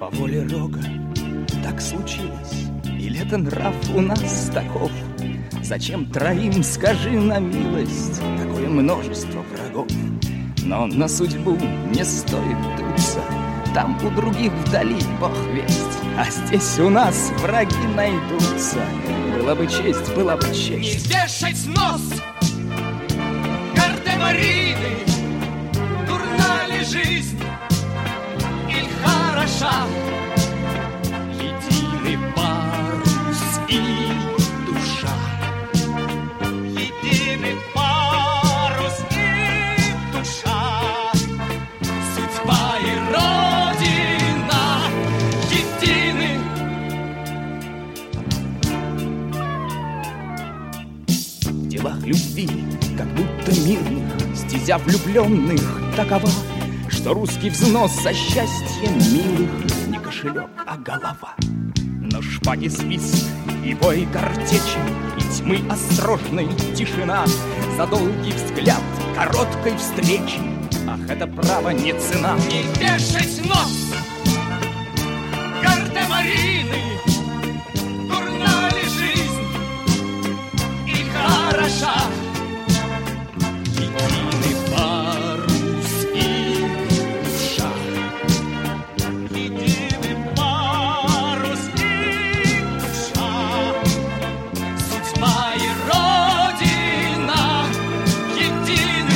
По воле Рога так случилось, или это нрав у нас таков? Зачем троим, скажи на милость, такое множество врагов? Но на судьбу не стоит дуться, там у других вдали Бог весть, а здесь у нас враги найдутся. Была бы честь, была бы честь. Не вешать нос Гардемарины, дурна ли жизнь или хороша? Единый парус и душа, единый парус и душа, судьба и родина едины. В делах любви, как будто мирных, стезя влюбленных такова, что русский взнос за счастье милых не кошелек, а голова. Но шпаги свист и бой картечи, и тьмы острожной тишина за долгий взгляд короткой встречи. Ах, это право не цена. Не вешать нос Гардемарины, дурна ли жизнь и хороша? Единый парус и душа, единый парус и душа, судьба и родина едины.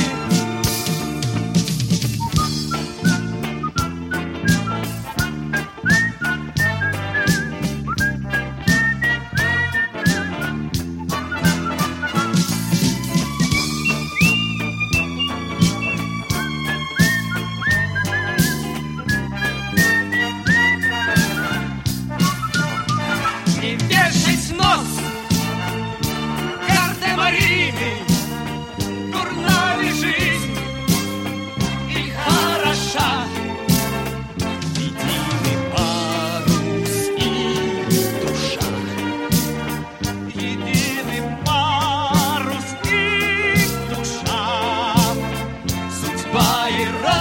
Не вешать нос Гардемарины, дурна ли жизнь или хороша? Единый парус и душа, единый парус и душа, судьба и